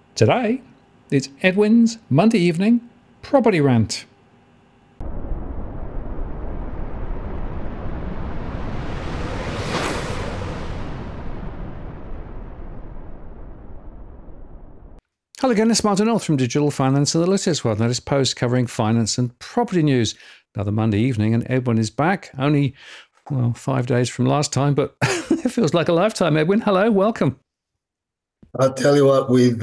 Today, it's Edwin's Monday evening property rant. Hello again, it's Martin North from Digital Finance Analytics. Well, latest post covering finance and property news. Another Monday evening, and Edwin is back. Only, 5 days from last time, but it feels like a lifetime. Edwin, hello, welcome. I'll tell you what, with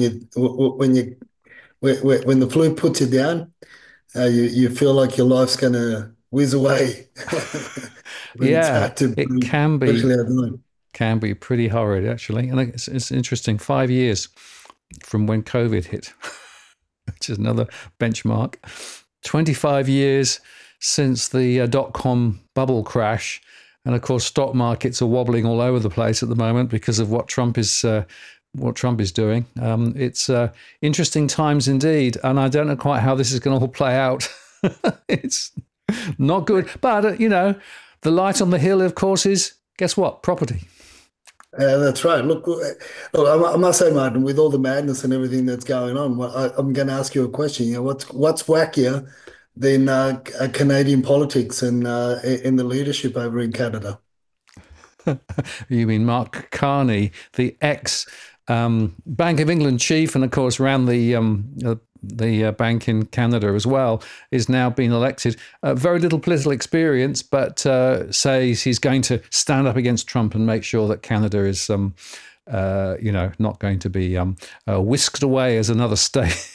when the flu puts you down, you feel like your life's gonna whiz away when it's Yeah, hard to it breathe, especially at night. can be pretty horrid, actually. And it's interesting. 5 years from when COVID hit, which is another benchmark. 25 years since the dot-com bubble crash. And of course, stock markets are wobbling all over the place at the moment because of what Trump is doing. It's interesting times indeed, and I don't know quite how this is going to all play out. It's not good, but the light on the hill, of course, is guess what? Property. That's right. Look, I must say, Martin, with all the madness and everything that's going on, I'm going to ask you a question. What's wackier than Canadian politics and in the leadership over in Canada? You mean Mark Carney, the ex Bank of England chief, and of course ran the bank in Canada as well, is now being elected. Very little political experience, but says he's going to stand up against Trump and make sure that Canada is, not going to be whisked away as another state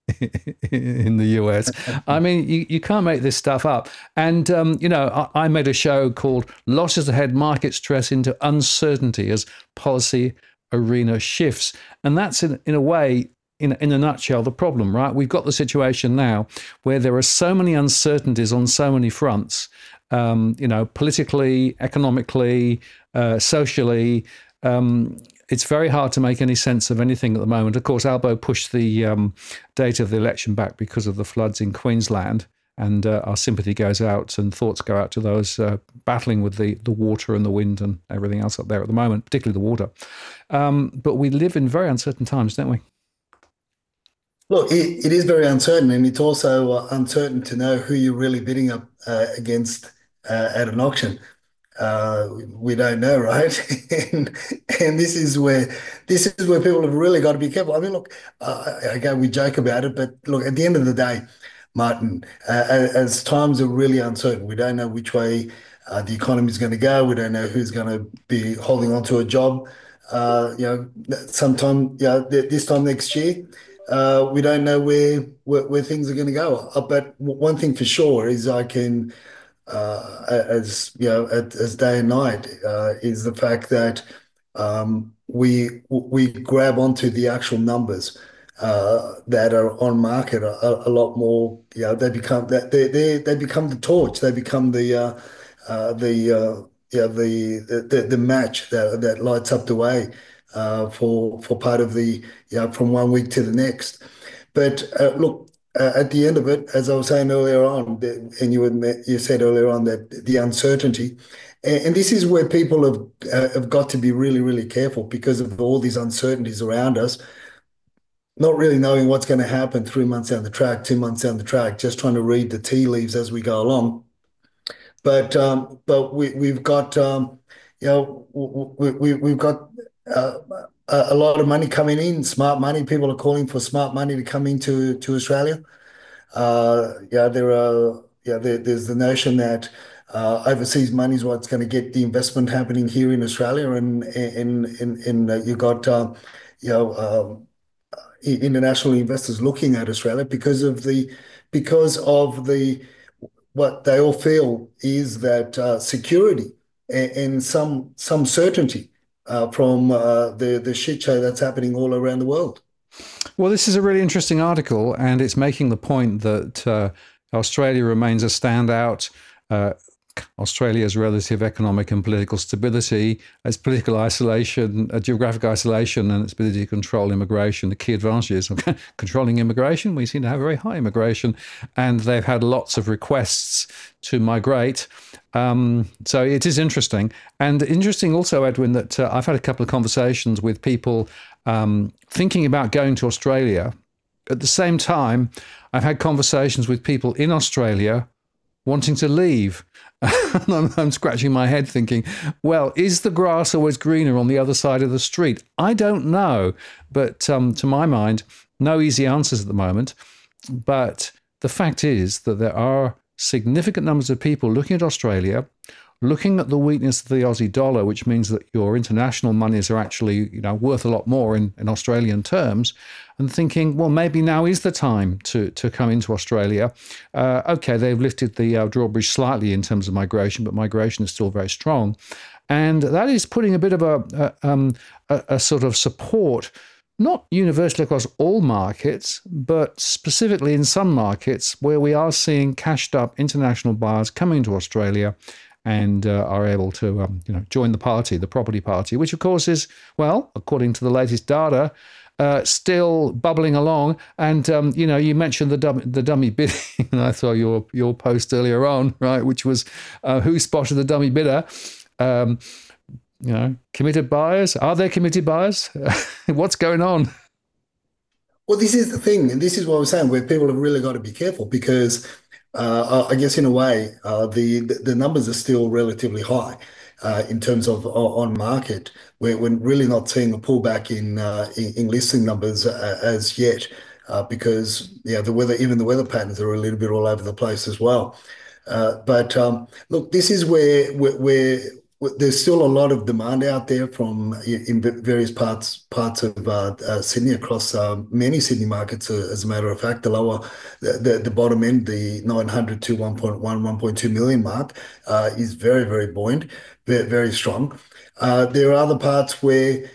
in the US. I mean, you can't make this stuff up. And, I made a show called Losses Ahead, Market Stress into Uncertainty as Policy Arena Shifts. And that's in a way, in a nutshell, the problem, right? We've got the situation now where there are so many uncertainties on so many fronts, politically, economically, socially. It's very hard to make any sense of anything at the moment. Of course, Albo pushed the date of the election back because of the floods in Queensland. And our sympathy goes out and thoughts go out to those battling with the water and the wind and everything else up there at the moment, particularly the water. But we live in very uncertain times, don't we? Look, it is very uncertain, and it's also uncertain to know who you're really bidding up against at an auction. We don't know, right? and and this is where people have really got to be careful. I mean, look, again, we joke about it, but look, at the end of the day, Martin, as times are really uncertain, we don't know which way the economy is going to go. We don't know who's going to be holding on to a job. Sometime, this time next year, we don't know where things are going to go. But one thing for sure is I can as as day and night is the fact that we grab onto the actual numbers that are on market a lot more. They become that they become the torch. They become the match that lights up the way for part of the from one week to the next. But look, at the end of it, as I was saying earlier on, and you said earlier on that the uncertainty, and this is where people have got to be really, really careful because of all these uncertainties around us, not really knowing what's going to happen 3 months down the track, 2 months down the track, just trying to read the tea leaves as we go along. But we've got we've got uh, a lot of money coming in, smart money. People are calling for smart money to come into to Australia. There's the notion that overseas money is what's going to get the investment happening here in Australia, and you've got you know international investors looking at Australia because of the what they all feel is that security and some certainty from the shit show that's happening all around the world. Well, this is a really interesting article, and it's making the point that Australia remains a standout. Uh, Australia's relative economic and political stability, its political isolation, geographic isolation, and its ability to control immigration. The key advantages of controlling immigration, we seem to have very high immigration, and they've had lots of requests to migrate. So it is interesting. And interesting also, Edwin, that I've had a couple of conversations with people thinking about going to Australia. At the same time, I've had conversations with people in Australia wanting to leave. I'm scratching my head thinking, well, is the grass always greener on the other side of the street? I don't know. But to my mind, no easy answers at the moment. But the fact is that there are significant numbers of people looking at Australia, looking at the weakness of the Aussie dollar, which means that your international monies are actually, worth a lot more in Australian terms, and thinking, well, maybe now is the time to come into Australia. Okay, they've lifted the drawbridge slightly in terms of migration, but migration is still very strong. And that is putting a bit of a sort of support, not universally across all markets, but specifically in some markets where we are seeing cashed up international buyers coming to Australia and are able to join the party, the property party, which of course is, well, according to the latest data, still bubbling along. And you mentioned the dummy bidding, and I saw your post earlier on, right, which was who spotted the dummy bidder. Committed buyers. Are there committed buyers? What's going on? Well, this is the thing, and this is what I'm saying, where people have really got to be careful because I guess in a way the numbers are still relatively high in terms of on market. We're really not seeing a pullback in listing numbers as yet because the weather, even the weather patterns are a little bit all over the place as well. But look, this is where there's still a lot of demand out there from in various parts of Sydney, across many Sydney markets. As a matter of fact, the bottom end, the 900 to 1.1, 1.2 million mark, is very, very buoyant, very, very strong. There are other parts where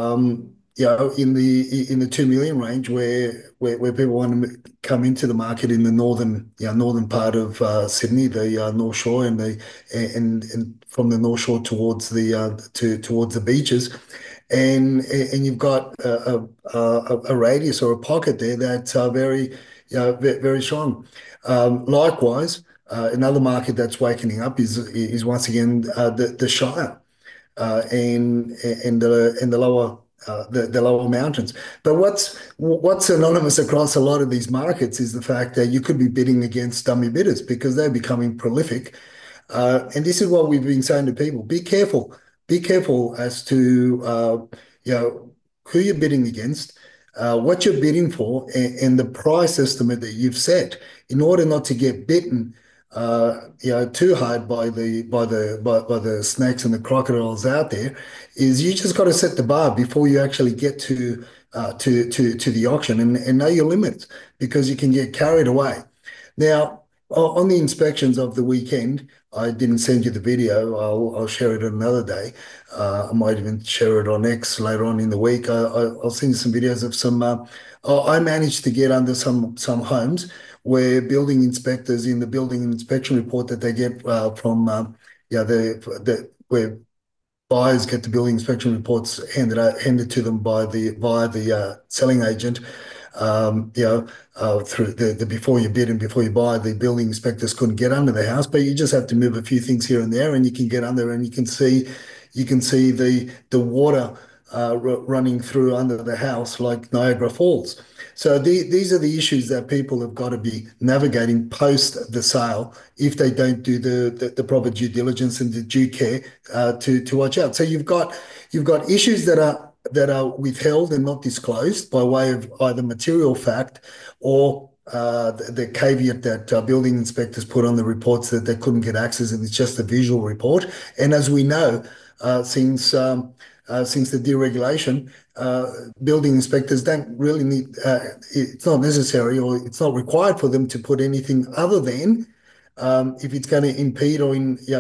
in the 2 million range where people want to come into the market in the northern part of Sydney, the North Shore, and from the North Shore towards the beaches, and you've got a radius or a pocket there that's very very strong. Likewise, another market that's wakening up is once again the Shire and the lower mountains. But what's synonymous across a lot of these markets is the fact that you could be bidding against dummy bidders because they're becoming prolific. And this is what we've been saying to people: be careful, as to who you're bidding against, what you're bidding for, and the price estimate that you've set, in order not to get bitten too hard by the snakes and the crocodiles out there. Is you just got to set the bar before you actually get to the auction, and know your limits, because you can get carried away. Now, on the inspections of the weekend, I didn't send you the video. I'll share it another day. I might even share it on X later on in the week. I'll send you some videos of some. I managed to get under some homes where building inspectors, in the building inspection report that they get from where buyers get the building inspection reports handed to them via the selling agent. Through the before you bid and before you buy, the building inspectors couldn't get under the house, but you just have to move a few things here and there, and you can get under, and you can see the water running through under the house like Niagara Falls. So these are the issues that people have got to be navigating post the sale if they don't do the proper due diligence and the due care to watch out. So you've got issues that are withheld and not disclosed by way of either material fact or the caveat that building inspectors put on the reports that they couldn't get access, and it's just a visual report. And as we know, since the deregulation, building inspectors don't really need. It's not necessary, or it's not required for them to put anything other than if it's going to impede or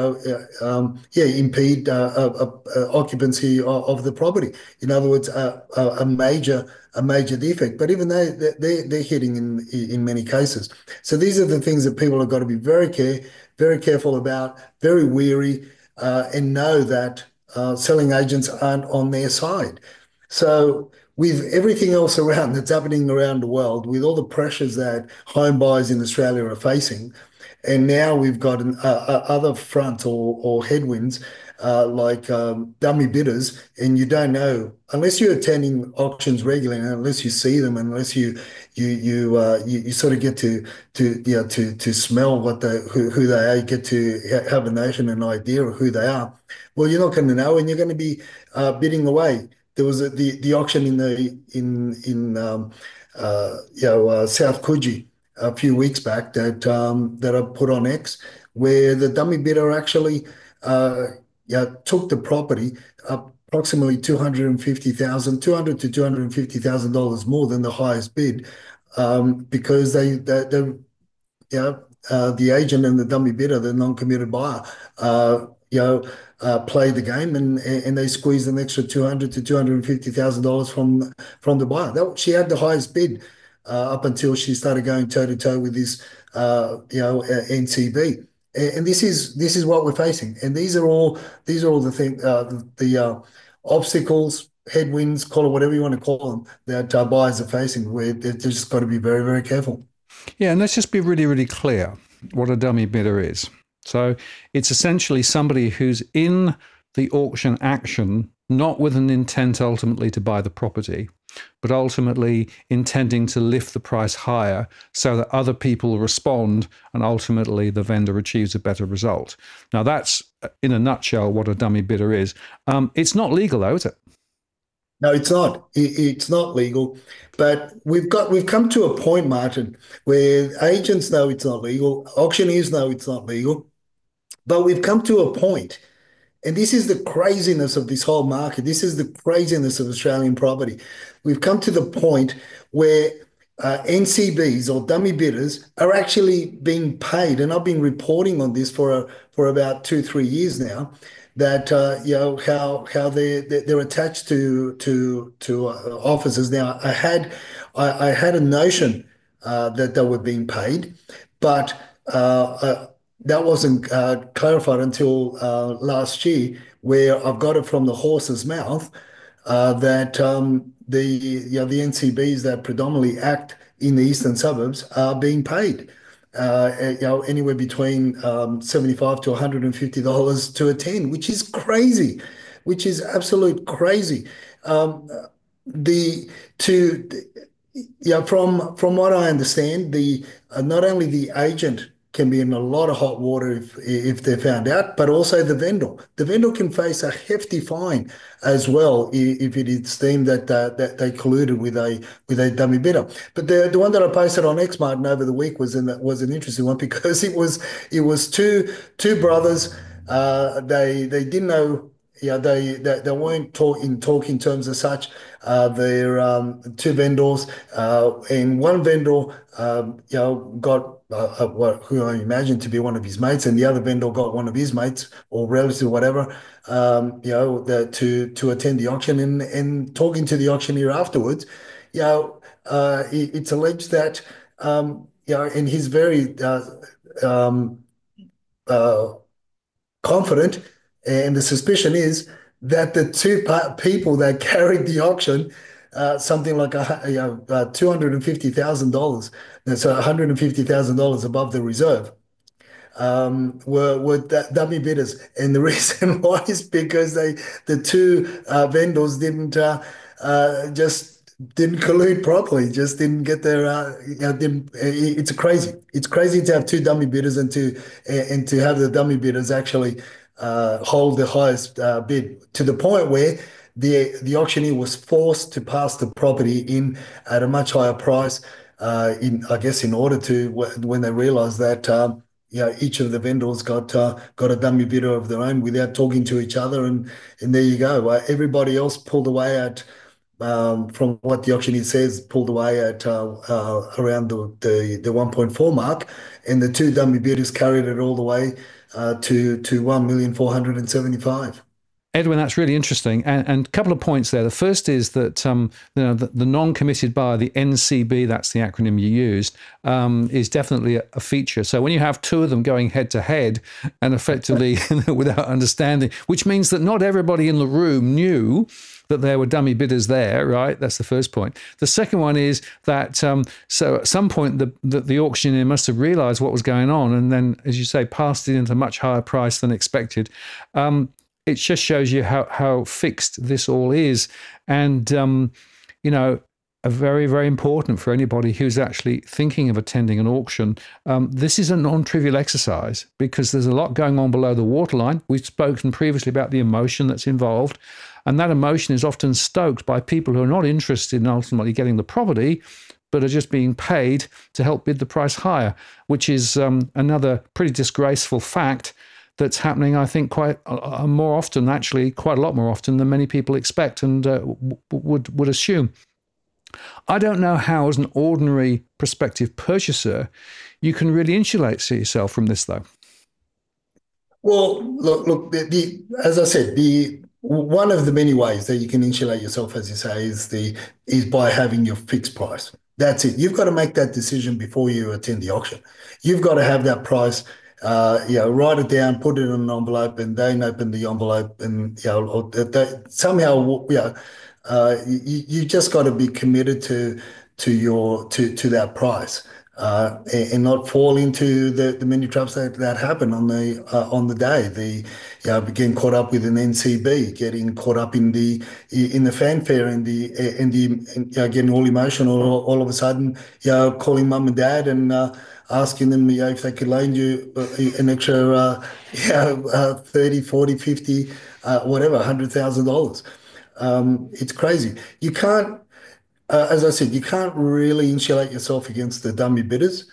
impede occupancy of the property. In other words, a major defect. But even they're hitting in many cases. So these are the things that people have got to be very careful about, very wary, and know that selling agents aren't on their side. So with everything else around that's happening around the world, with all the pressures that home buyers in Australia are facing, and now we've got other front or headwinds, dummy bidders, and you don't know unless you're attending auctions regularly, and unless you see them, unless you sort of get to smell who they are, you get to have a notion, an idea of who they are. Well, you're not going to know, and you're going to be bidding away. There was the auction in South Coogee a few weeks back that I put on X, where the dummy bidder actually took the property approximately 200 to $250,000 more than the highest bid, because the agent and the dummy bidder, the non-committed buyer, played the game, and they squeezed an extra 200 to $250,000 from the buyer. She had the highest bid up until she started going toe to toe with this NCB. And this is what we're facing. And these are all the obstacles, headwinds, call it whatever you want to call them, that buyers are facing, where they've just got to be very, very careful. Yeah, and let's just be really, really clear what a dummy bidder is. So it's essentially somebody who's in the auction action, not with an intent ultimately to buy the property, but ultimately intending to lift the price higher so that other people respond and ultimately the vendor achieves a better result. Now, that's, in a nutshell, what a dummy bidder is. It's not legal, though, is it? No, it's not. It's not legal, but we've come to a point, Martin, where agents know it's not legal, auctioneers know it's not legal, but we've come to a point, and this is the craziness of this whole market. This is the craziness of Australian property. We've come to the point where NCBs or dummy bidders are actually being paid, and I've been reporting on this for about 2, 3 years now. That how they're attached to offices. Now, I had a notion that they were being paid, but that wasn't clarified until last year, where I've got it from the horse's mouth, that the NCBs that predominantly act in the eastern suburbs are being paid anywhere between 75 to $150 to attend, which is crazy, which is absolute crazy. The to From what I understand, the not only the agent can be in a lot of hot water if they're found out, but also the vendor. The vendor can face a hefty fine as well if it is deemed that they colluded with a dummy bidder. But the one that I posted on X Martin over the week was an interesting one, because it was two brothers. They didn't know. Yeah, they weren't talk in terms of such. They're two vendors, and one vendor, got who I imagine to be one of his mates, and the other vendor got one of his mates or relatives, whatever, to attend the auction, and talking to the auctioneer afterwards, it's alleged that, and he's very uh, confident, and the suspicion is that the two people that carried the auction, something like $250,000, so $150,000 above the reserve, were dummy bidders, and the reason why is because the two vendors just didn't collude properly, just didn't get their didn't. It's crazy to have two dummy bidders, and to have the dummy bidders actually hold the highest bid, to the point where the auctioneer was forced to pass the property in at a much higher price, in order to, when they realized that each of the vendors got a dummy bidder of their own without talking to each other, and there you go. Everybody else pulled away at, from what the auctioneer says, pulled away at around the 1.4 mark, and the two dummy bidders carried it all the way to 1,475,000. Edwin, that's really interesting. And a couple of points there. The first is that the non-committed buyer, the NCB, that's the acronym you used, is definitely a feature. So when you have two of them going head to head and effectively without understanding, which means that not everybody in the room knew that there were dummy bidders there, right? That's the first point. The second one is that so at some point the auctioneer must have realized what was going on, and then, as you say, passed it into a much higher price than expected. it just shows you how fixed this all is. And, you know, a very, very important for anybody who's actually thinking of attending an auction. This is a non-trivial exercise because there's a lot going on below the waterline. We've spoken previously about the emotion that's involved, and that emotion is often stoked by people who are not interested in ultimately getting the property, but are just being paid to help bid the price higher, which is another pretty disgraceful fact that's happening, I think, quite more often, actually, quite a lot more often than many people expect and would assume. I don't know how, as an ordinary prospective purchaser, you can really insulate yourself from this, though. Well, look. As I said, the one of the many ways that you can insulate yourself, as you say, is by having your fixed price. That's it. You've got to make that decision before you attend the auction. You've got to have that price. Write it down, put it in an envelope, and then open the envelope, and somehow, you just got to be committed to that price, and not fall into the many traps that happen on the day. Getting caught up with an NCB, getting caught up in the fanfare, getting all emotional all of a sudden, calling mum and dad and asking them, if they could loan you an extra 30, 40, 50, whatever, $100,000. It's crazy. You can't, as I said, you can't really insulate yourself against the dummy bidders.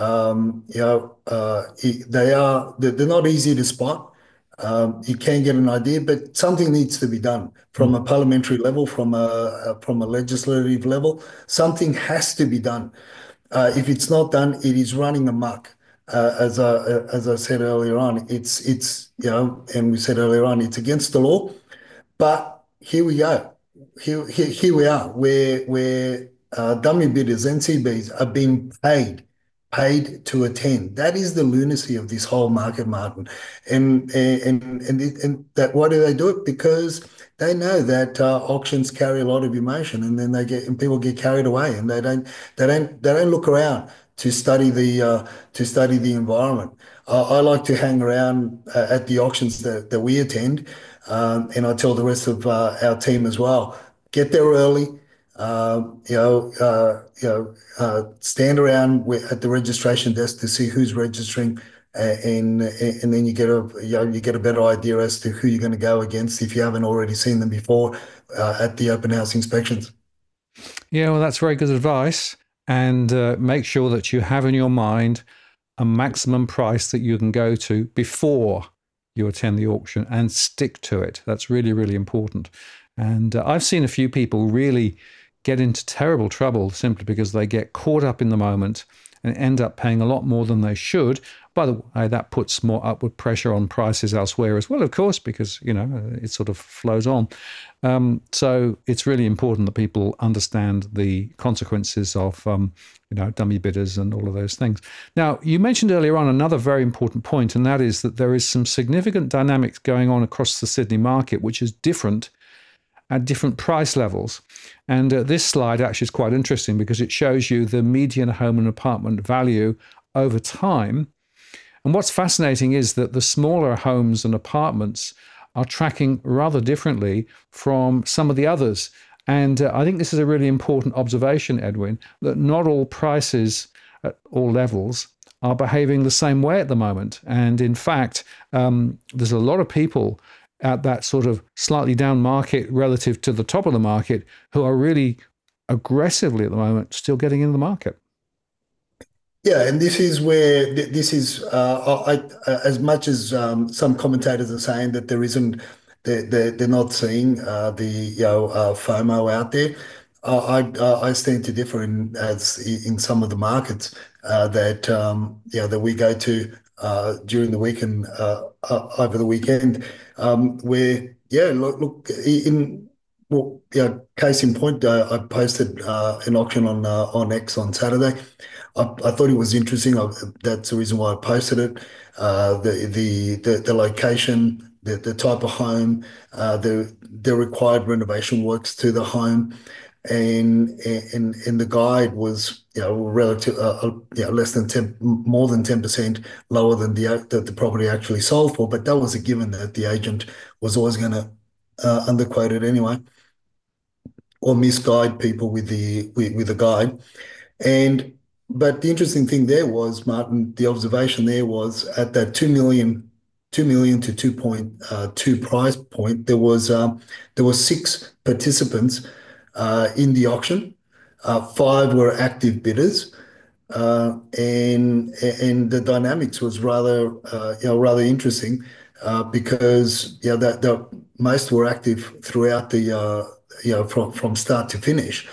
They're not easy to spot. You can get an idea, but something needs to be done from a parliamentary level, from a legislative level. Something has to be done. If it's not done, it is running amok. As I said earlier on, and we said earlier on, it's against the law. But here we go. Here we are, where dummy bidders, NCBs, are being paid to attend. That is the lunacy of this whole market, Martin. And that, why do they do it? Because they know that auctions carry a lot of emotion, and then people get carried away, and they don't look around to study the environment. I like to hang around at the auctions that we attend, and I tell the rest of our team as well, get there early. Stand around at the registration desk to see who's registering, and then you get a better idea as to who you're going to go against if you haven't already seen them before at the open house inspections. Yeah, well, that's very good advice. And make sure that you have in your mind a maximum price that you can go to before you attend the auction, and stick to it. That's really, really important. And I've seen a few people really get into terrible trouble simply because they get caught up in the moment and end up paying a lot more than they should. By the way, that puts more upward pressure on prices elsewhere as well, of course, because, it sort of flows on. So it's really important that people understand the consequences of, dummy bidders and all of those things. Now, you mentioned earlier on another very important point, and that is that there is some significant dynamics going on across the Sydney market, which is different at different price levels. And this slide actually is quite interesting because it shows you the median home and apartment value over time. And what's fascinating is that the smaller homes and apartments are tracking rather differently from some of the others. And I think this is a really important observation, Edwin, that not all prices at all levels are behaving the same way at the moment. And in fact, there's a lot of people at that sort of slightly down market relative to the top of the market who are really aggressively at the moment still getting in the market. Yeah, and this is where this is as much as some commentators are saying that there isn't, they're not seeing the FOMO out there. I stand to differ in some of the markets that we go to during the week and over the weekend, where case in point, I posted an auction on X on Saturday. I thought it was interesting. That's the reason why I posted it. The location, the type of home, the required renovation works to the home, and the guide was relative less than 10, more than 10% lower than the property actually sold for. But that was a given that the agent was always going to underquote it anyway, or misguide people with the guide. And but the interesting thing there was, Martin, the observation there was at that 2 million to 2.2 price point, there was six participants in the auction. Five were active bidders, and the dynamics was rather interesting, because that most were active throughout the from start to finish.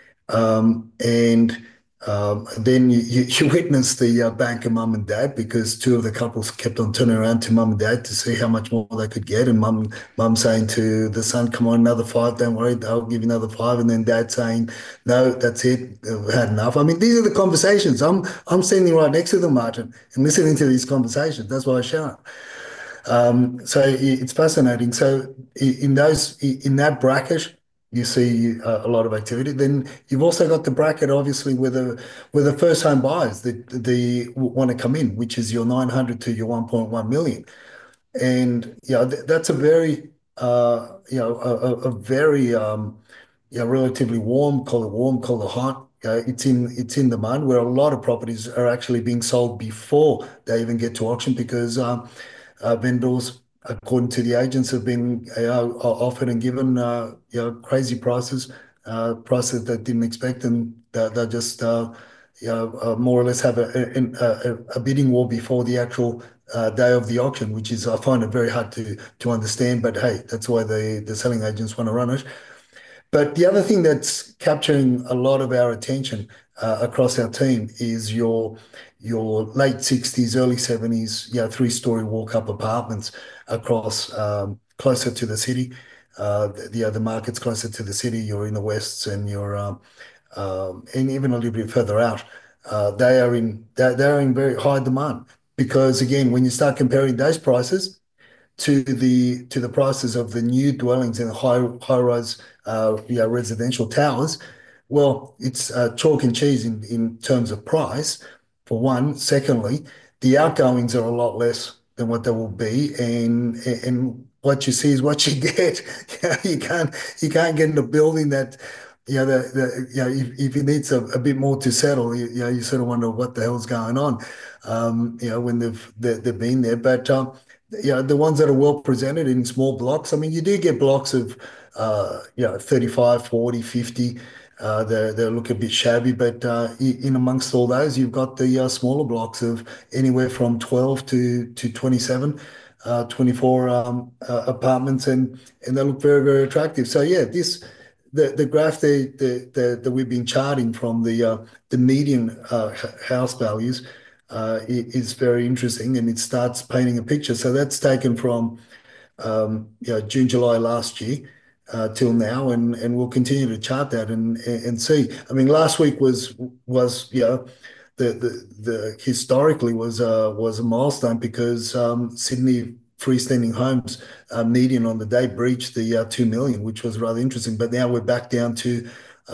And then you witness the banker mum and dad, because two of the couples kept on turning around to mum and dad to see how much more they could get, and mum saying to the son, "Come on, another five, don't worry, I'll give you another five," and then dad saying, "No, that's it, I've had enough." I mean, these are the conversations. I'm standing right next to them, Martin, and listening to these conversations. That's why I shout. So it's fascinating. So in that bracket, you see a lot of activity. Then you've also got the bracket, obviously, where the first home buyers that they want to come in, which is your 900 to your 1.1 million. And that's a very a very relatively warm, call it hot. It's in demand, where a lot of properties are actually being sold before they even get to auction, because vendors, according to the agents, have been offered and given crazy prices that didn't expect, and they just more or less have a bidding war before the actual day of the auction, which is, I find it very hard to understand. But hey, that's why the selling agents want to run it. But the other thing that's capturing a lot of our attention across our team is your late 60s, early 70s, three-story walk-up apartments across, closer to the city. The market's closer to the city. You're in the Wests, and and even a little bit further out. They are in very high demand, because again, when you start comparing those prices to the prices of the new dwellings in the high-rise residential towers, well, it's chalk and cheese in terms of price, for one. Secondly, the outgoings are a lot less than what they will be, and what you see is what you get. You can't get in a building that, if it needs a bit more to settle, you sort of wonder what the hell's going on, when they've been there. But the ones that are well presented in small blocks, I mean, you do get blocks of 35, 40, 50. They look a bit shabby, but in amongst all those, you've got the smaller blocks of anywhere from 12 to 27, 24 apartments, and they look very, very attractive. So yeah, the graph that we've been charting from the median house values is very interesting, and it starts painting a picture. So that's taken from June, July last year till now, and we'll continue to chart that and see. I mean, last week was the historically was a milestone, because Sydney freestanding homes median on the day breached the 2 million, which was rather interesting. But now we're back down to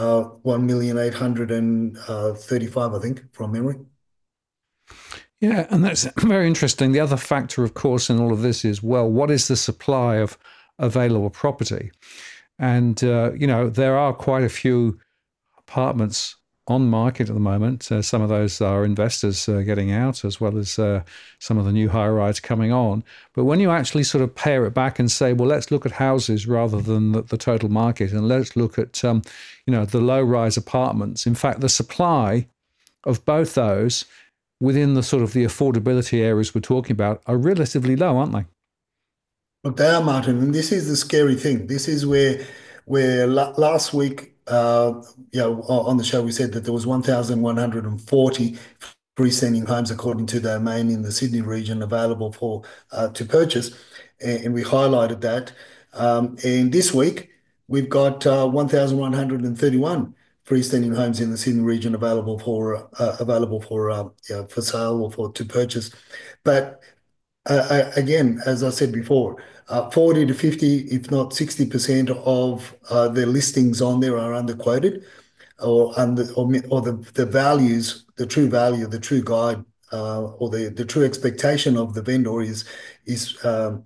1,835,000, I think, from memory. Yeah, and that's very interesting. The other factor, of course, in all of this is, well, what is the supply of available property? And, there are quite a few apartments on market at the moment. Some of those are investors getting out, as well as some of the new high rise coming on. But when you actually sort of pare it back and say, well, let's look at houses rather than the total market, and let's look at, the low rise apartments. In fact, the supply of both those within the sort of the affordability areas we're talking about are relatively low, aren't they? Look, they are, Martin, and this is the scary thing. This is where last week, on the show, we said that there was 1,140 freestanding homes, according to the Domain, in the Sydney region available for to purchase, and we highlighted that. And this week we've got 1,131 freestanding homes in the Sydney region available for sale or for to purchase. But again, as I said before, 40 to 50, if not 60% of the listings on there are underquoted, or the values, the true value, the true guide, or the true expectation of the vendor is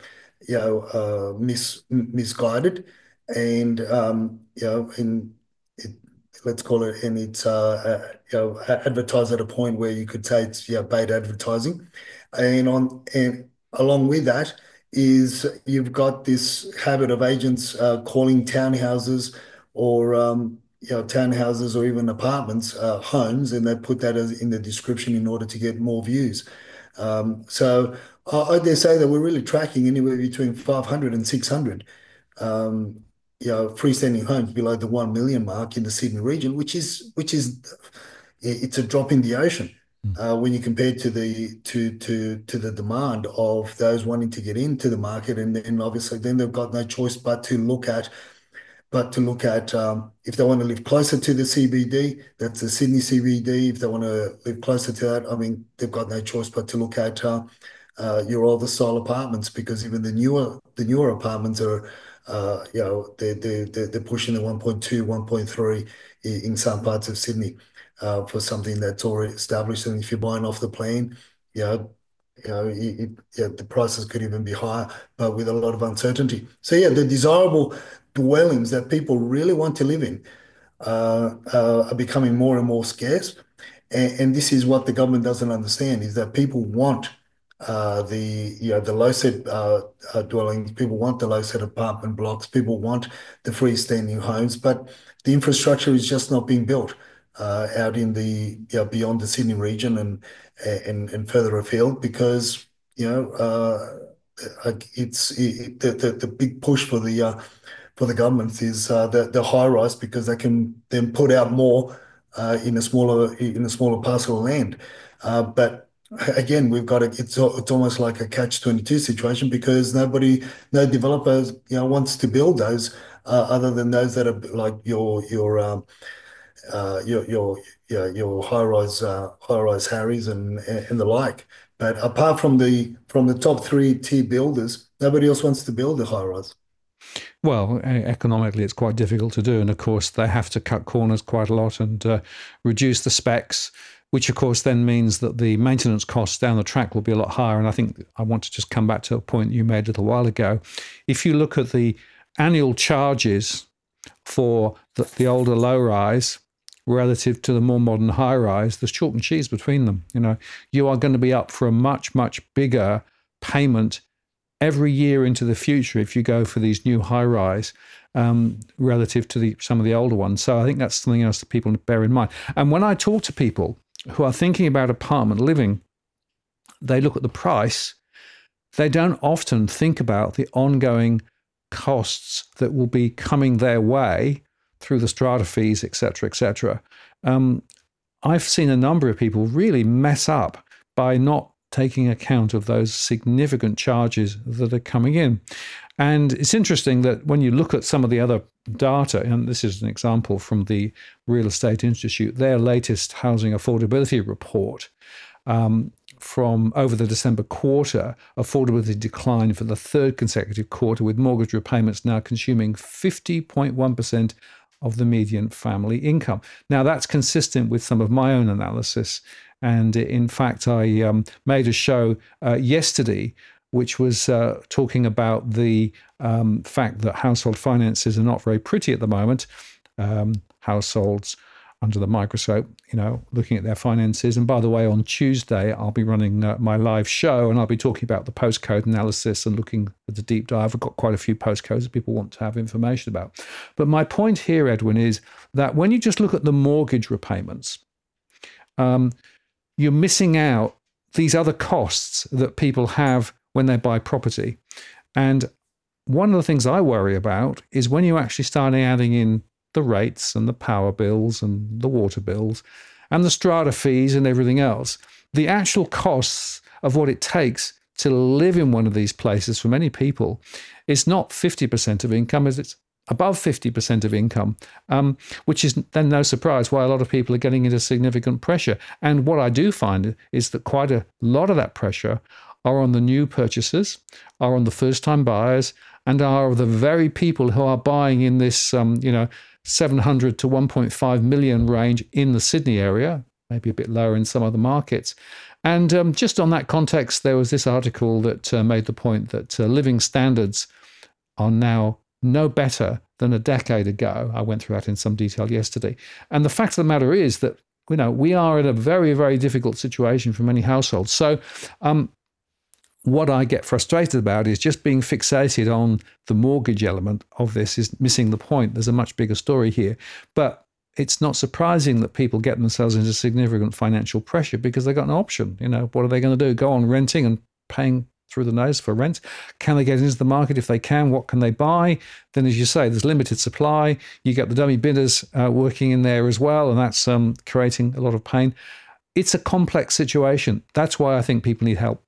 misguided, and it, let's call it, and it's advertised at a point where you could say it's paid advertising, and along with that is you've got this habit of agents calling townhouses or townhouses or even apartments, homes, and they put that as in the description in order to get more views. So I dare say that we're really tracking anywhere between 500 and 600 freestanding homes below the 1 million mark in the Sydney region, which is it's a drop in the ocean when you compare to the demand of those wanting to get into the market, and then obviously then they've got no choice but to look at if they want to live closer to the CBD, that's the Sydney CBD. If they want to live closer to that, I mean, they've got no choice but to look at your older style apartments, because even the newer apartments are, they're pushing the 1.2, 1.3 in some parts of Sydney for something that's already established. And if you're buying off the plan, you know, the prices could even be higher, but with a lot of uncertainty. So yeah, the desirable dwellings that people really want to live in are becoming more and more scarce. And this is what the government doesn't understand, is that people want the low set dwellings, people want the low set apartment blocks, people want the freestanding homes, but the infrastructure is just not being built out in the beyond the Sydney region and further afield, because the big push for the government is the high rise, because they can then put out more in a smaller parcel of land. But again, we've got it's almost like a catch-22 situation, because no developers wants to build those other than those that are like your high rise Harrys and the like. But apart from the top three tier builders, nobody else wants to build a high rise. Well, economically, it's quite difficult to do. And of course, they have to cut corners quite a lot and reduce the specs, which of course then means that the maintenance costs down the track will be a lot higher. And I think I want to just come back to a point you made a little while ago. If you look at the annual charges for the older low rise relative to the more modern high rise, there's chalk and cheese between them. You are going to be up for a much, much bigger payment every year into the future if you go for these new high rise relative to some of the older ones. So I think that's something else that people bear in mind. And when I talk to people who are thinking about apartment living, they look at the price. They don't often think about the ongoing costs that will be coming their way through the strata fees, et cetera, et cetera. I've seen a number of people really mess up by not taking account of those significant charges that are coming in. And it's interesting that when you look at some of the other data, and this is an example from the Real Estate Institute, their latest housing affordability report from over the December quarter, affordability declined for the third consecutive quarter, with mortgage repayments now consuming 50.1% of the median family income. Now, that's consistent with some of my own analysis. And in fact, I made a show yesterday which was talking about the fact that household finances are not very pretty at the moment. Households under the microscope, looking at their finances. And by the way, on Tuesday, I'll be running my live show, and I'll be talking about the postcode analysis and looking at the deep dive. I've got quite a few postcodes that people want to have information about. But my point here, Edwin, is that when you just look at the mortgage repayments, you're missing out these other costs that people have when they buy property. And one of the things I worry about is when you actually start adding in the rates and the power bills and the water bills and the strata fees and everything else, the actual costs of what it takes to live in one of these places for many people is not 50% of income, as it's above 50% of income, which is then no surprise why a lot of people are getting into significant pressure. And what I do find is that quite a lot of that pressure are on the new purchasers, are on the first-time buyers, and are the very people who are buying in this, 700 to 1.5 million range in the Sydney area, maybe a bit lower in some other markets. And just on that context, there was this article that made the point that living standards are now no better than a decade ago. I went through that in some detail yesterday. And the fact of the matter is that, we are in a very, very difficult situation for many households. So what I get frustrated about is just being fixated on the mortgage element of this is missing the point. There's a much bigger story here. But it's not surprising that people get themselves into significant financial pressure because they've got no option. What are they going to do? Go on renting and paying through the nose for rent? Can they get into the market? If they can, what can they buy? Then, as you say, there's limited supply. You get the dummy bidders working in there as well, and that's creating a lot of pain. It's a complex situation. That's why I think people need help.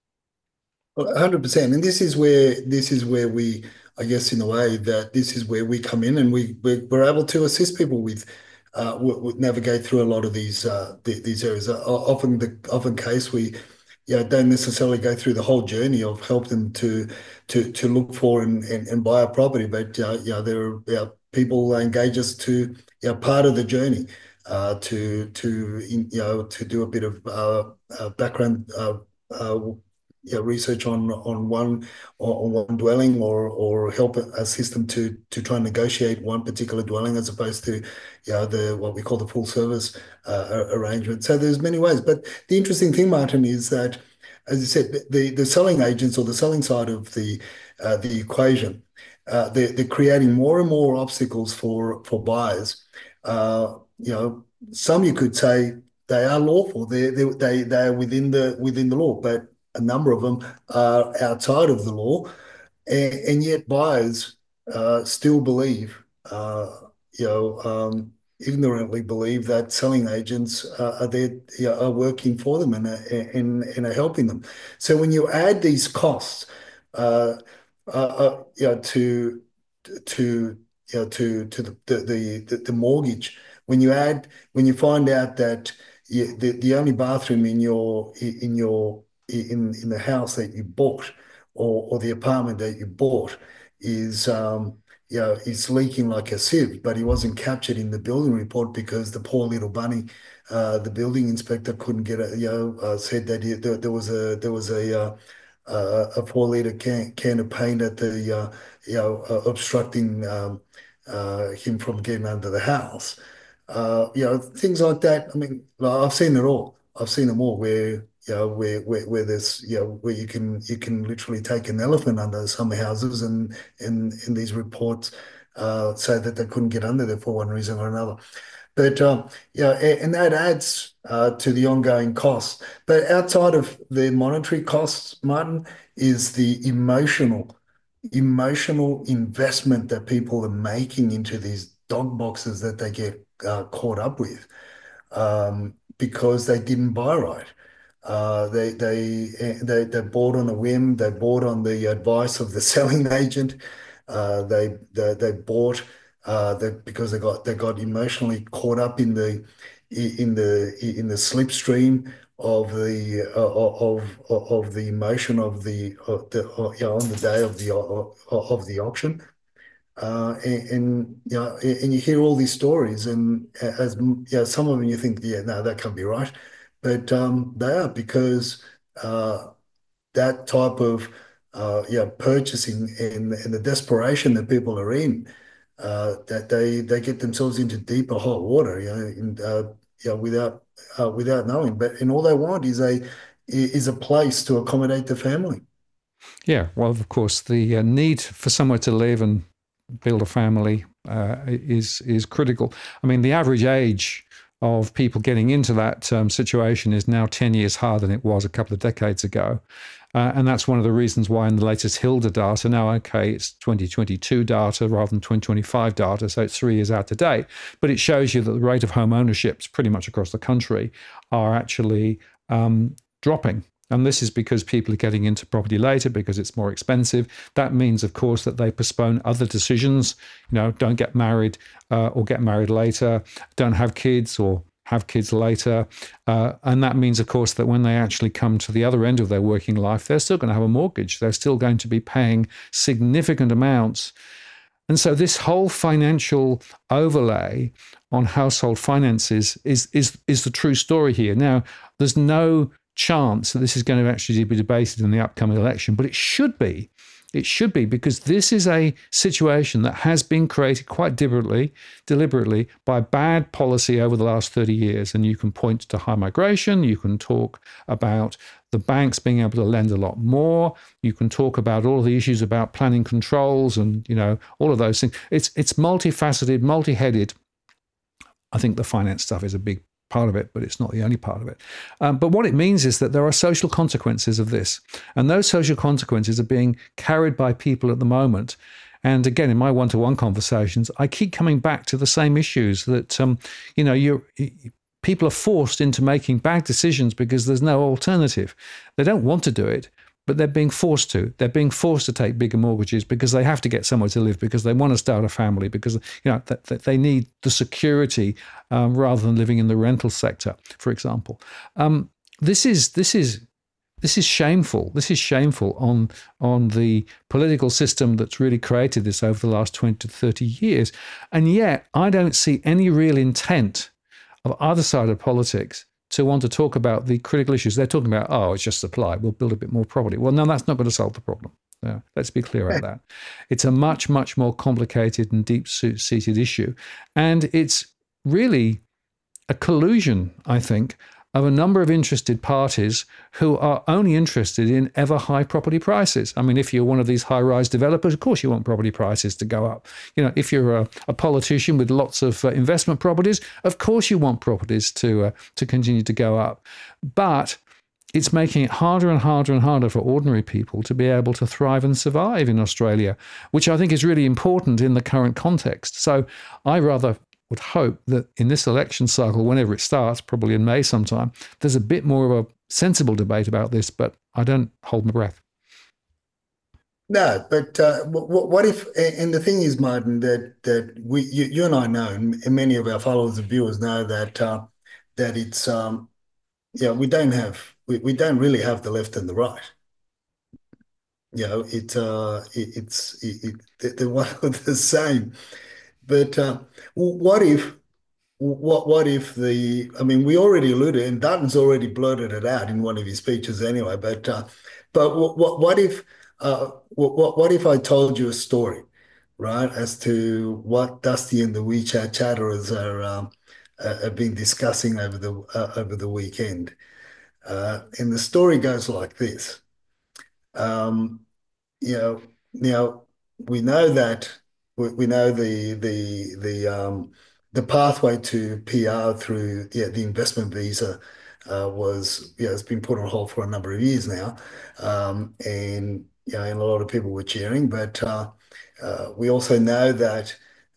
100%. And this is where we, I guess, in a way, that this is where we come in, and we're able to assist people with navigate through a lot of these areas. Often case we don't necessarily go through the whole journey of help them to look for and buy a property, but there are people engage us to part of the journey to do a bit of background research on one dwelling, or help assist them to try and negotiate one particular dwelling as opposed to the what we call the full service arrangement. So there's many ways. But the interesting thing, Martin, is that, as you said, the selling agents, or the selling side of the equation, they're creating more and more obstacles for buyers. Some you could say they are lawful. They are within the law, but a number of them are outside of the law, and yet buyers still believe, ignorantly believe, that selling agents are there, are working for them and are helping them. So when you add these costs, to the mortgage, when you find out that the only bathroom in the house that you bought, or the apartment that you bought, is is leaking like a sieve, but he wasn't captured in the building report because the poor little bunny, the building inspector couldn't get it. Said that there was a 4 liter can of paint at the obstructing him from getting under the house. Things like that. I mean, I've seen it all. I've seen them all, where where there's where you can literally take an elephant under some houses, and these reports say that they couldn't get under there for one reason or another. But and that adds to the ongoing costs. But outside of the monetary costs, Martin, is the emotional investment that people are making into these dog boxes that they get caught up with, because they didn't buy right. They bought on a whim. They bought on the advice of the selling agent. They bought because they got emotionally caught up in the slipstream of the emotion of the on the day of the auction. And you hear all these stories, and as some of them you think, no, that can't be right, but they are, because that type of purchasing and the desperation that people are in, that they get themselves into deeper hot water, without knowing. And all they want is a place to accommodate the family. Yeah, well, of course, the need for somewhere to live and build a family is critical. I mean, the average age of people getting into that situation is now 10 years higher than it was a couple of decades ago. And that's one of the reasons why in the latest HILDA data, now, okay, it's 2022 data rather than 2025 data, so it's 3 years out of date, but it shows you that the rate of home ownerships pretty much across the country are actually dropping. And this is because people are getting into property later because it's more expensive. That means, of course, that they postpone other decisions. Don't get married or get married later, don't have kids or have kids later. And that means, of course, that when they actually come to the other end of their working life, they're still going to have a mortgage. They're still going to be paying significant amounts. And so this whole financial overlay on household finances is the true story here. Now, there's no chance that this is going to actually be debated in the upcoming election, but it should be. It should be, because this is a situation that has been created quite deliberately by bad policy over the last 30 years. And you can point to high migration. You can talk about the banks being able to lend a lot more. You can talk about all of the issues about planning controls and, all of those things. It's multifaceted, multi-headed. I think the finance stuff is a big part of it, but it's not the only part of it. But what it means is that there are social consequences of this. And those social consequences are being carried by people at the moment. And again, in my one-to-one conversations, I keep coming back to the same issues that, people are forced into making bad decisions because there's no alternative. They don't want to do it, but they're being forced to. They're being forced to take bigger mortgages because they have to get somewhere to live, because they want to start a family, because they need the security rather than living in the rental sector, for example. This is shameful. This is shameful on the political system that's really created this over the last 20 to 30 years. And yet I don't see any real intent of either side of politics to want to talk about the critical issues. They're talking about, it's just supply. We'll build a bit more property. Well, no, that's not going to solve the problem. No, let's be clear about that. It's a much, much more complicated and deep-seated issue. And it's really a collusion, I think, of a number of interested parties who are only interested in ever high property prices. I mean, if you're one of these high-rise developers, of course you want property prices to go up. If you're a politician with lots of investment properties, of course you want properties to continue to go up. But it's making it harder and harder and harder for ordinary people to be able to thrive and survive in Australia, which I think is really important in the current context. So I rather would hope that in this election cycle, whenever it starts, probably in May sometime, there's a bit more of a sensible debate about this, but I don't hold my breath. No, but what if? And the thing is, Martin, that you and I know, and many of our followers and viewers know that it's we don't really have the left and the right. They're one of the same. But what if I mean, we already alluded, and Dutton's already blurted it out in one of his speeches anyway. But what if I told you a story, right, as to what Dusty and the WeChat chatterers have been discussing over the weekend? And the story goes like this. You know, now we know that we know the pathway to PR through the investment visa has been put on hold for a number of years now, and a lot of people were cheering, but we also know that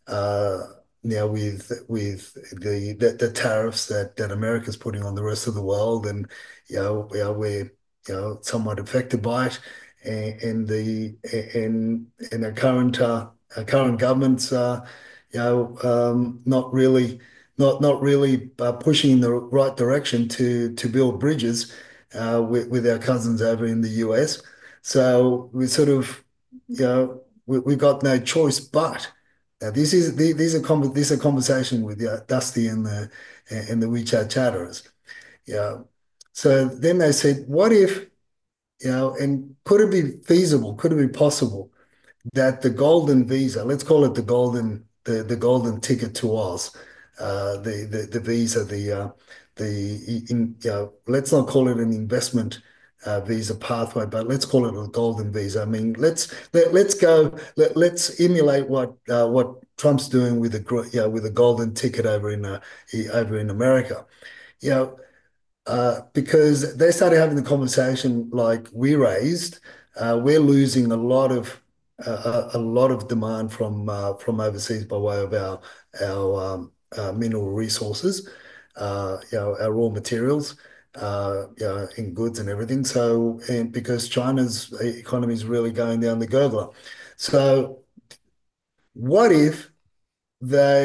with the tariffs that America's putting on the rest of the world, and we're somewhat affected by it, and our current government's not really pushing in the right direction to build bridges with our cousins over in the US. So we sort of we got no choice but. Now these are conversation with Dusty and the WeChat chatterers. Yeah. So then they said, what if, and could it be feasible? Could it be possible that the golden visa, let's call it the golden ticket to Oz, the visa, let's not call it an investment visa pathway, but let's call it a golden visa. I mean, let's emulate what Trump's doing with the golden ticket over in America. Because they started having the conversation like we raised. We're losing a lot of demand from overseas by way of our mineral resources, our raw materials, in goods and everything. So, and because China's economy is really going down the gurgler. So, what if they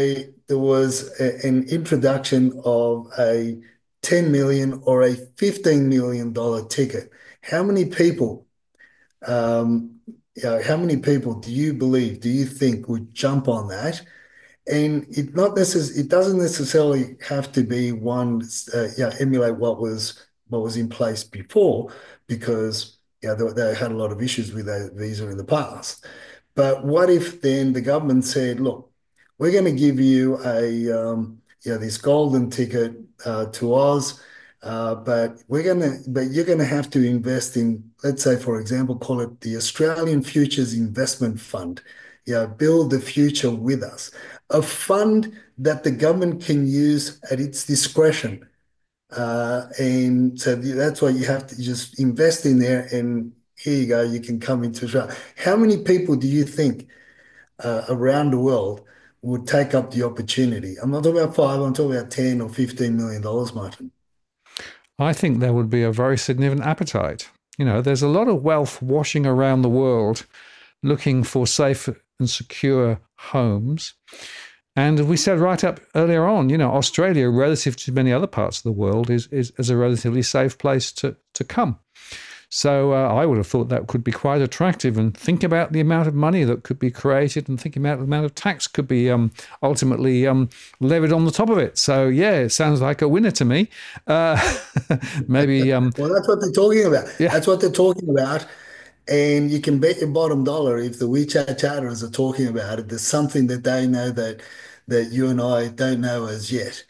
there was an introduction of a 10 million or a $15 million ticket, how many people, um, how many people do you believe, do you think would jump on that? And it doesn't necessarily have to be one, emulate what was in place before, because they had a lot of issues with that visa in the past. But what if then the government said, look, we're going to give you this golden ticket to Oz, but you're going to have to invest in, let's say, for example, call it the Australian Futures Investment Fund. Yeah, build the future with us. A fund that the government can use at its discretion. And so that's why you have to just invest in there, and here you go, you can come into Australia. How many people do you think around the world would take up the opportunity? I'm not talking about five, I'm talking about 10 or $15 million, Martin. I think there would be a very significant appetite. There's a lot of wealth washing around the world looking for safe and secure homes. And we said right up earlier on, Australia, relative to many other parts of the world, is a relatively safe place to come. So I would have thought that could be quite attractive. And think about the amount of money that could be created, and think about the amount of tax could be ultimately levied on the top of it. So yeah, it sounds like a winner to me. Maybe. Well, that's what they're talking about. Yeah. That's what they're talking about. And you can bet your bottom dollar if the WeChat chatters are talking about it, there's something that they know that you and I don't know as yet.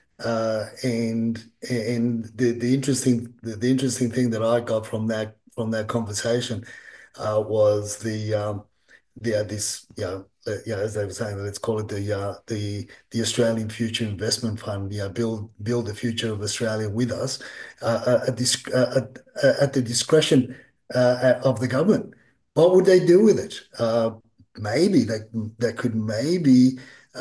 And the interesting thing that I got from that conversation was this as they were saying, let's call it the Australian Future Investment Fund. Build the future of Australia with us at the discretion of the government. What would they do with it? Maybe they could maybe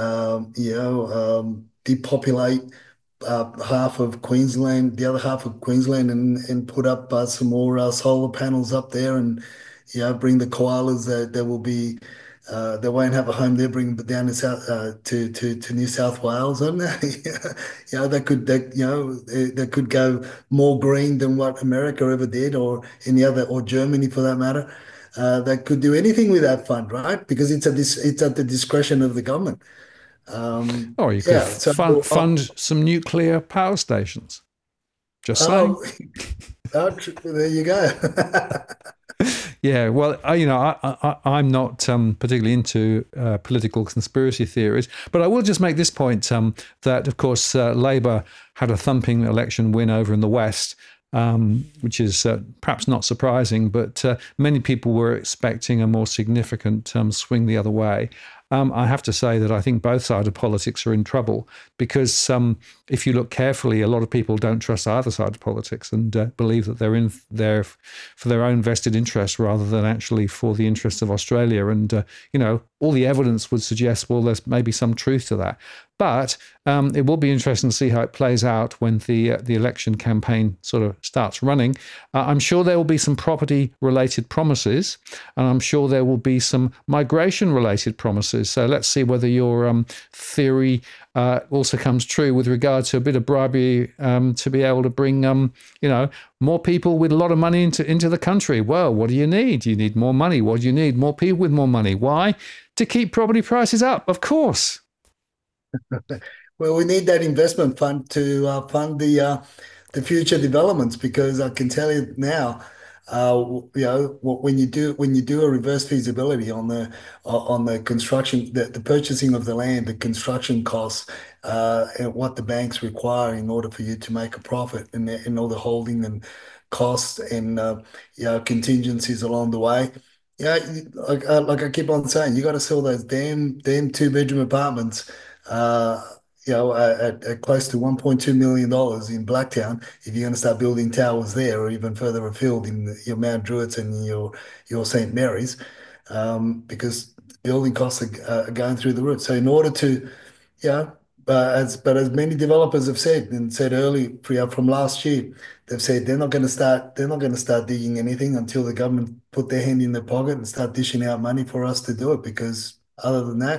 depopulate half of Queensland, the other half of Queensland, and put up some more solar panels up there, and bring the koalas that will be they won't have a home there. Bring them down to to New South Wales, and they could go more green than what America ever did, or any other, or Germany for that matter. They could do anything with that fund, right? Because it's at the discretion of the government. Or you could Yeah. So, fund some nuclear power stations. Just saying. oh, there you go. Yeah, well, I'm not particularly into political conspiracy theories, but I will just make this point that, of course, Labour had a thumping election win over in the West, which is perhaps not surprising, but many people were expecting a more significant swing the other way. I have to say that I think both sides of politics are in trouble because if you look carefully, a lot of people don't trust either side of politics and believe that they're in there for their own vested interests rather than actually for the interests of Australia. And, all the evidence would suggest, well, there's maybe some truth to that. But it will be interesting to see how it plays out when the election campaign sort of starts running. I'm sure there will be some property-related promises, and I'm sure there will be some migration-related promises. So let's see whether your theory also comes true with regard to a bit of bribery to be able to bring, more people with a lot of money into the country. Well, what do you need? You need more money. What do you need? More people with more money. Why? To keep property prices up, of course. Well, we need that investment fund to fund the future developments, because I can tell you now, when you do a reverse feasibility on the construction, the purchasing of the land, the construction costs, and what the banks require in order for you to make a profit, and all the holding and costs and contingencies along the way. Yeah, like I keep on saying, you got to sell those damn two-bedroom apartments. Uh, at close to $1.2 million in Blacktown, if you're going to start building towers there, or even further afield in your Mount Druitt and your St. Mary's, because building costs are going through the roof. So in order to, yeah, as many developers have said and said early from last year, they've said they're not going to start digging anything until the government put their hand in their pocket and start dishing out money for us to do it, because other than that,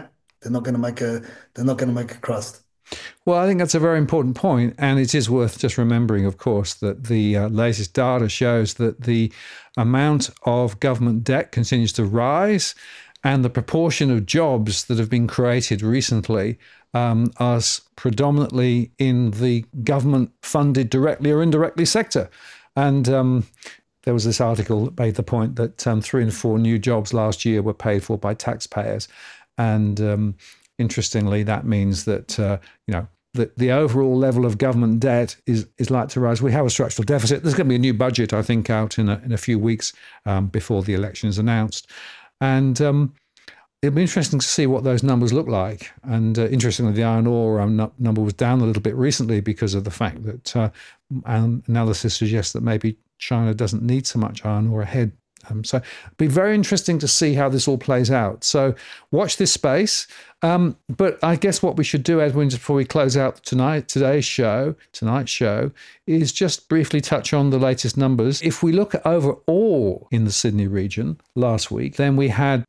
They're not going to make a they're not going to make a crust. Well, I think that's a very important point, and it is worth just remembering, of course, that the latest data shows that the amount of government debt continues to rise, and the proportion of jobs that have been created recently are predominantly in the government-funded directly or indirectly sector. And there was this article that made the point that 3 in 4 new jobs last year were paid for by taxpayers, and interestingly, that means that the overall level of government debt is likely to rise. We have a structural deficit. There's going to be a new budget, I think, out in a few weeks before the election is announced, and it'll be interesting to see what those numbers look like. And interestingly, the iron ore number was down a little bit recently because of the fact that analysis suggests that maybe China doesn't need so much iron ore ahead. So it'll be very interesting to see how this all plays out. So watch this space. But I guess what we should do, Edwin, just before we close out tonight's show, is just briefly touch on the latest numbers. If we look at overall in the Sydney region last week, then we had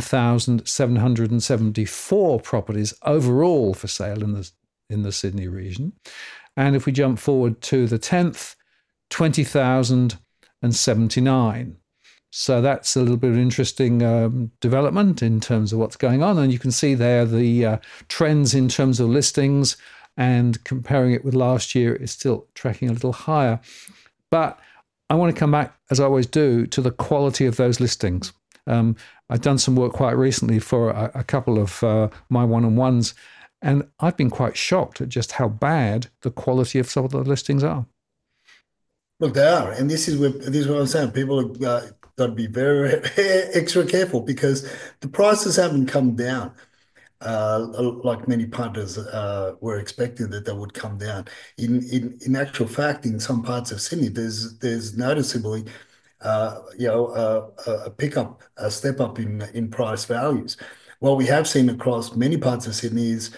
19,774 properties overall for sale in the Sydney region. And if we jump forward to the 10th, 20,079. So that's a little bit of an interesting development in terms of what's going on. And you can see there the trends in terms of listings, and comparing it with last year, it's still tracking a little higher. But I want to come back, as I always do, to the quality of those listings. I've done some work quite recently for a couple of my one-on-ones, and I've been quite shocked at just how bad the quality of some of the listings are. Look, they are, and this is what I'm saying. People have got to be very extra careful because the prices haven't come down like many punters were expecting that they would come down. In actual fact, in some parts of Sydney, there's noticeably a pickup, a step up in price values. What we have seen across many parts of Sydney is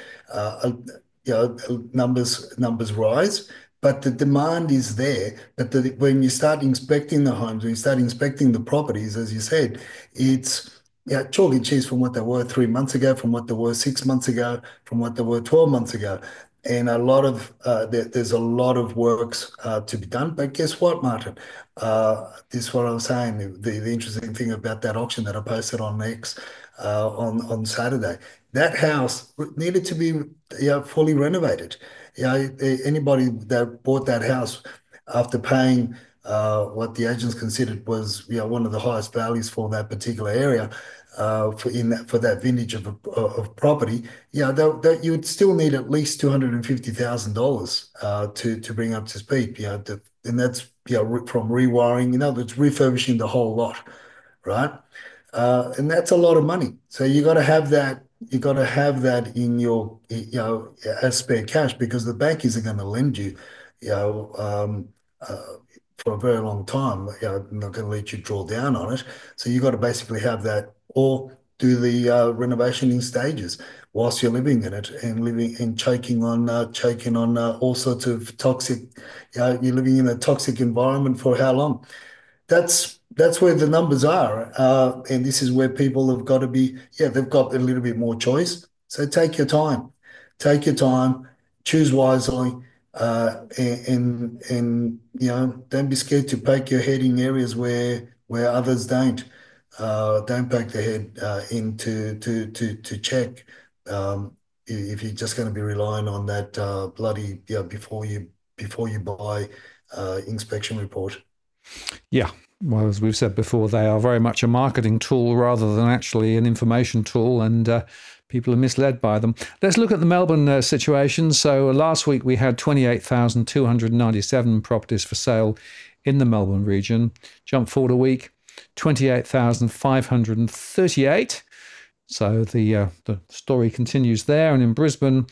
numbers rise. But the demand is there. But when you start inspecting the homes, when you start inspecting the properties, as you said, it's chalk and cheese from what they were 3 months ago, from what they were 6 months ago, from what they were 12 months ago. And there's a lot of works to be done. But guess what, Martin? This is what I was saying. The interesting thing about that auction that I posted on X on Saturday, that house needed to be fully renovated. Anybody that bought that house after paying what the agents considered was one of the highest values for that particular area for that vintage of property, you would still need at least $250,000 to bring up to speed. And that's from rewiring, it's refurbishing the whole lot, right? And that's a lot of money. So you got to have that. You got to have that in your, as spare cash, because the bank isn't going to lend you, for a very long time. Not going to let you draw down on it. So you got to basically have that, or do the renovation in stages whilst you're living in it and choking on all sorts of toxic. You're living in a toxic environment for how long? That's where the numbers are, and this is where people have got to be. They've got a little bit more choice. So take your time, choose wisely, and don't be scared to poke your head in areas where others don't. Don't poke their head in to check. If you're just going to be relying on that bloody before you buy inspection report. Yeah. Well, as we've said before, they are very much a marketing tool rather than actually an information tool, and people are misled by them. Let's look at the Melbourne situation. So last week we had 28,297 properties for sale in the Melbourne region. Jump forward a week, 28,538. So the story continues there. And in Brisbane,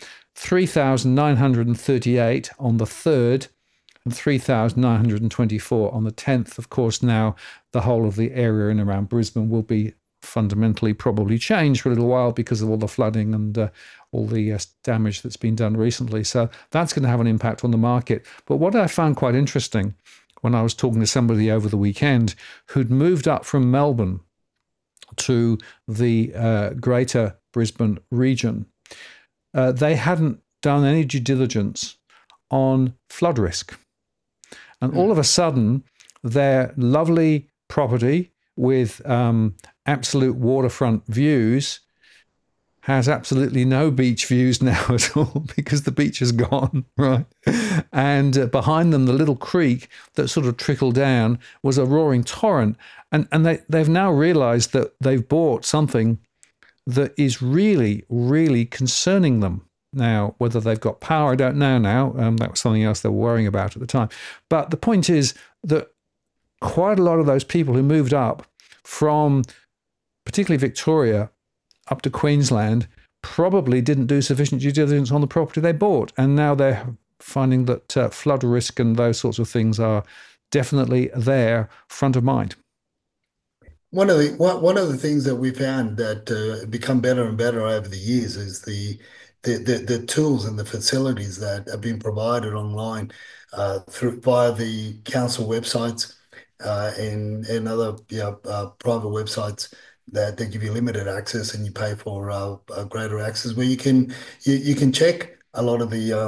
3,938 on the 3rd. And 3,924 on the 10th. Of course, now the whole of the area in around Brisbane will be fundamentally probably changed for a little while because of all the flooding and all the damage that's been done recently. So that's going to have an impact on the market. But what I found quite interesting when I was talking to somebody over the weekend who'd moved up from Melbourne to the greater Brisbane region, they hadn't done any due diligence on flood risk. And all of a sudden, their lovely property with absolute waterfront views has absolutely no beach views now at all because the beach is gone, right? And behind them, the little creek that sort of trickled down was a roaring torrent. And they've now realized that they've bought something that is really, really concerning them. Now, whether they've got power, I don't know now. That was something else they were worrying about at the time. But the point is that quite a lot of those people who moved up from particularly Victoria up to Queensland probably didn't do sufficient due diligence on the property they bought. And now they're finding that flood risk and those sorts of things are definitely there, front of mind. One of the things that we found that become better and better over the years is the tools and the facilities that have been provided online through via the council websites and other private websites that they give you limited access and you pay for greater access, where you can check a lot of the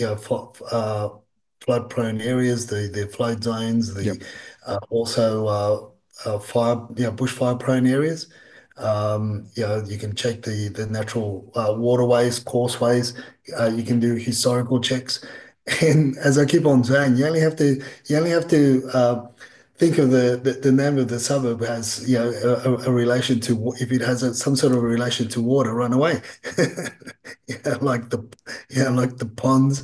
flood prone areas, the flood zones, also bushfire prone areas. You can check the natural waterways, causeways. You can do historical checks, and as I keep on saying, you only have to think of the name of the suburb has a relation to, if it has some sort of a relation to water, run away. Like the ponds.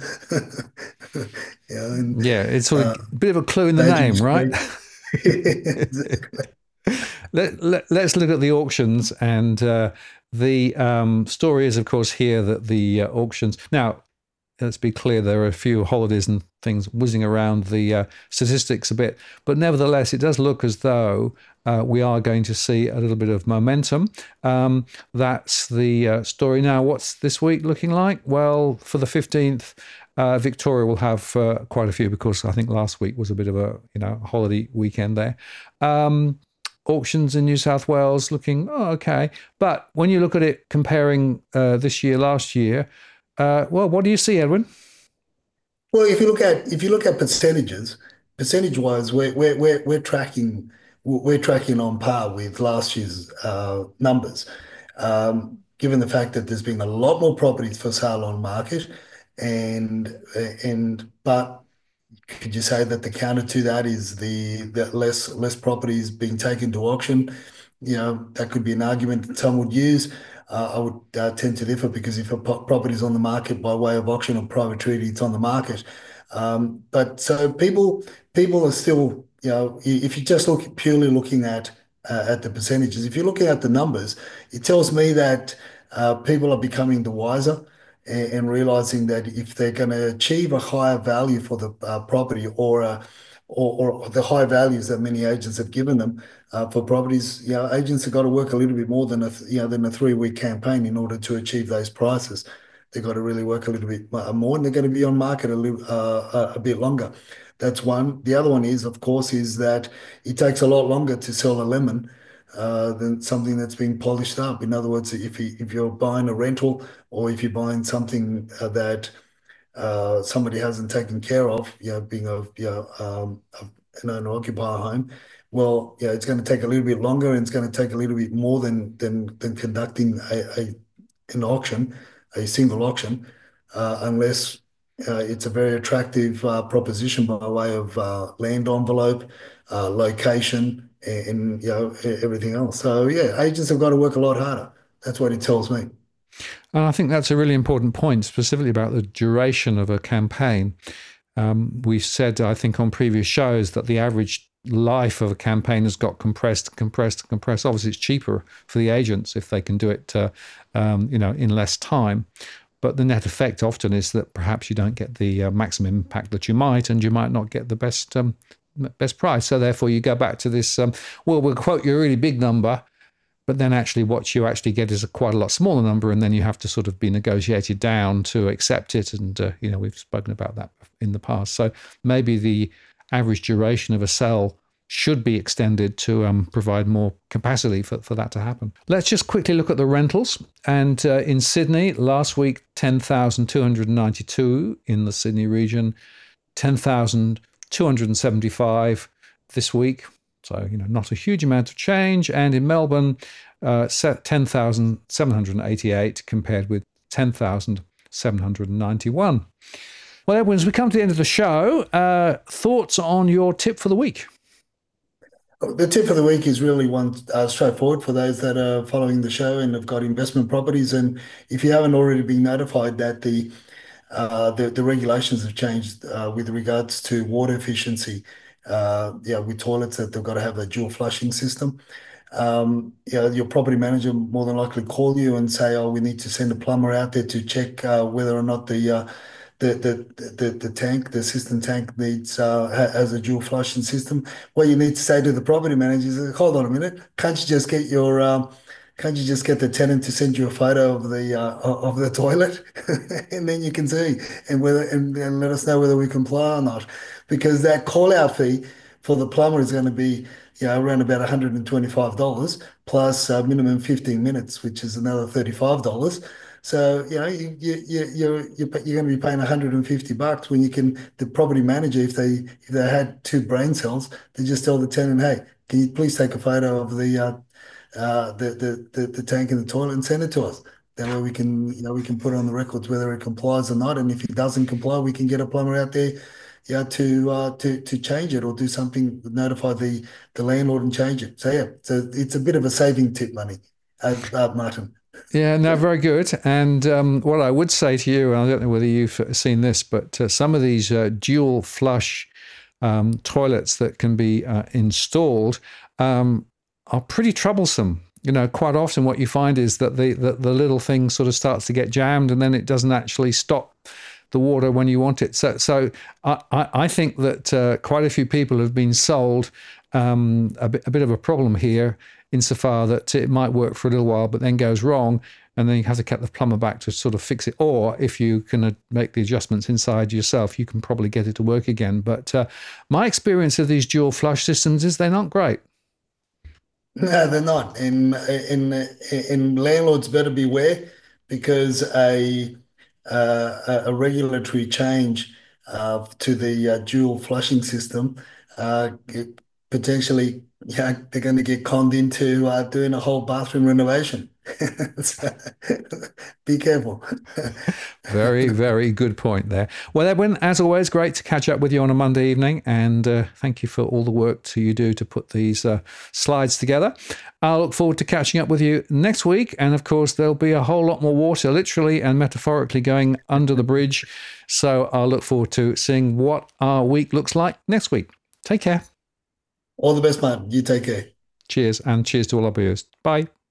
It's sort of a bit of a clue in the name, right? Exactly. Let's look at the auctions, and the story is, of course, here that the auctions now. Let's be clear, there are a few holidays and things whizzing around the statistics a bit, but nevertheless, it does look as though we are going to see a little bit of momentum. That's the story. Now, what's this week looking like? Well, for the 15th, Victoria will have quite a few, because I think last week was a bit of a holiday weekend there. Auctions in New South Wales looking okay, but when you look at it comparing this year, last year, well, what do you see, Edwin? Well, if you look at percentage wise, we're tracking on par with last year's numbers. Given the fact that there's been a lot more properties for sale on market, but could you say that the counter to that is that less properties being taken to auction? That could be an argument that some would use. I would tend to differ, because if a property is on the market by way of auction or private treaty, it's on the market. But so people are still, if you just purely looking at the percentages, if you're looking at the numbers, it tells me that people are becoming the wiser and realizing that if they're going to achieve a higher value for the property, or the high values that many agents have given them for properties, agents have got to work a little bit more than a 3-week campaign in order to achieve those prices. They've got to really work a little bit more, and they're going to be on market a bit longer. That's one. The other one is, of course, is that it takes a lot longer to sell a lemon than something that's been polished up. In other words, if you're buying a rental, or if you're buying something that somebody hasn't taken care of, being an owner-occupier home, well, it's going to take a little bit longer, and it's going to take a little bit more than conducting an auction, a single auction, unless it's a very attractive proposition by way of land envelope, location, and everything else. So agents have got to work a lot harder. That's what it tells me. And I think that's a really important point, specifically about the duration of a campaign. We've said, I think, on previous shows that the average life of a campaign has got compressed. Obviously, it's cheaper for the agents if they can do it, in less time. But the net effect often is that perhaps you don't get the maximum impact that you might, and you might not get the best price. So therefore, you go back to this. We'll quote you a really big number, but then actually what you actually get is quite a lot smaller number, and then you have to sort of be negotiated down to accept it. And, we've spoken about that in the past. So maybe the average duration of a sell should be extended to provide more capacity for that to happen. Let's just quickly look at the rentals. And in Sydney, last week, 10,292 in the Sydney region, 10,275 this week. So, not a huge amount of change. And in Melbourne, 10,788 compared with 10,791. Well, Edwin, as we come to the end of the show, thoughts on your tip for the week? The tip for the week is really one straightforward for those that are following the show and have got investment properties. And if you haven't already been notified that the regulations have changed with regards to water efficiency, with toilets, that they've got to have a dual flushing system. Your property manager more than likely call you and say, "Oh, we need to send a plumber out there to check whether or not the tank, the cistern tank has a dual flushing system." What you need to say to the property manager is, "Hold on a minute, can't you just get the tenant to send you a photo of the toilet, and then you can see and let us know whether we comply or not?" Because that call out fee for the plumber is going to be around about $125 plus minimum 15 minutes, which is another $35. So you're going to be paying $150 when the property manager, if they had two brain cells, they just tell the tenant, "Hey, can you please take a photo of the tank and the toilet and send it to us." That way we can put it on the records whether it complies or not, and if it doesn't comply, we can get a plumber out there to change it or do something, notify the landlord and change it. So it's a bit of a saving tip, money, Martin. Yeah, no, very good. And what I would say to you, I don't know whether you've seen this, but some of these dual flush toilets that can be installed are pretty troublesome. Quite often what you find is that the little thing sort of starts to get jammed, and then it doesn't actually stop the water when you want it. So I think that quite a few people have been sold a bit of a problem here, insofar that it might work for a little while, but then goes wrong, and then you have to get the plumber back to sort of fix it. Or if you can make the adjustments inside yourself, you can probably get it to work again. But my experience of these dual flush systems is they're not great. No, they're not. And landlords better beware, because a regulatory change to the dual flushing system potentially, they're going to get conned into doing a whole bathroom renovation. So, be careful. Very, very good point there. Well, Edwin, as always, great to catch up with you on a Monday evening, and thank you for all the work you do to put these slides together. I'll look forward to catching up with you next week, and of course there'll be a whole lot more water, literally and metaphorically, going under the bridge, so I'll look forward to seeing what our week looks like next week. Take care. All the best, man. You take care. Cheers, and cheers to all our viewers. Bye.